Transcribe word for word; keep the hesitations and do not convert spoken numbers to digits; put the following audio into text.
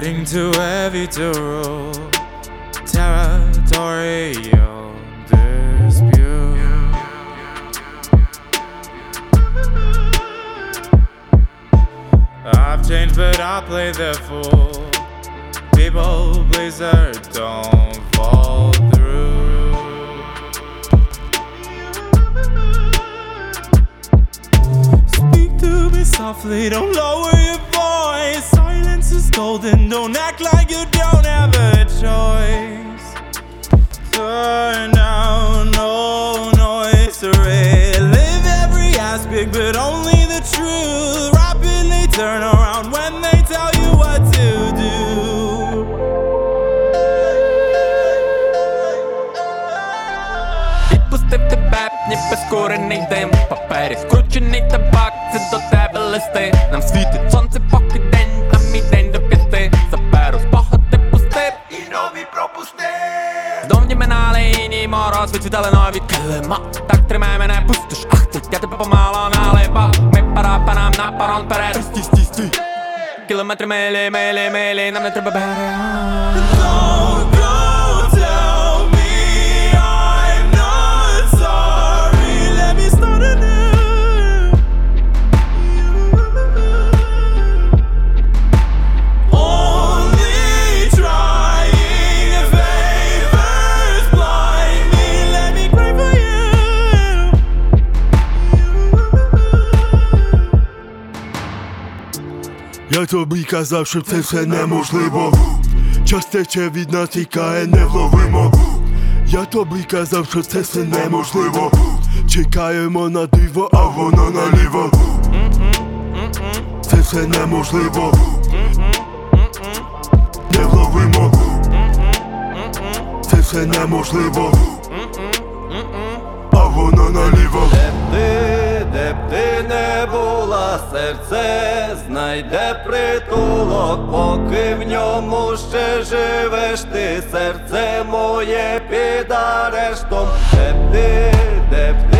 Heading to heavy to rule territorial dispute. I've changed but I play the fool. People pleaser don't fall through. Speak to me softly, don't lower your voice. Silence is golden, don't act like you don't have a choice. Turn down no noise to relive every aspect, but only the truth. Rapidly turn around when they tell you what to do. Відпустив тебе, ніби скорений дим. Папері скручений табак, це до тебе листи. Нам світить сонце поки день, а мій день до п'яти. Заберу спогади пустив і нові пропустив. Здовні минали іній мороз, відцвітали нові килима. Так тримай мене, пустиш, ах ти, я тебе помало налипав. Ми пора по нам на парон перед. Стій, стій, стій. Кілометри милі, милі, милі, нам не треба берега. Don't go tell me I'm not sorry. Let me start anew. Only trying favors blind me. Let me cry for you. Я тобі казав, що це все неможливо. Час тече від нас, тікає невловимо. Я тобі казав, що це все неможливо. Чекаємо на диво, а воно наліво. Це все неможливо. Невловимо. Це все неможливо. А воно наліво. Де б ти, де б ти не була, серце знайде притулок, поки в ньому ще живеш ти, серце моє під арештом. Де б ти, де б ти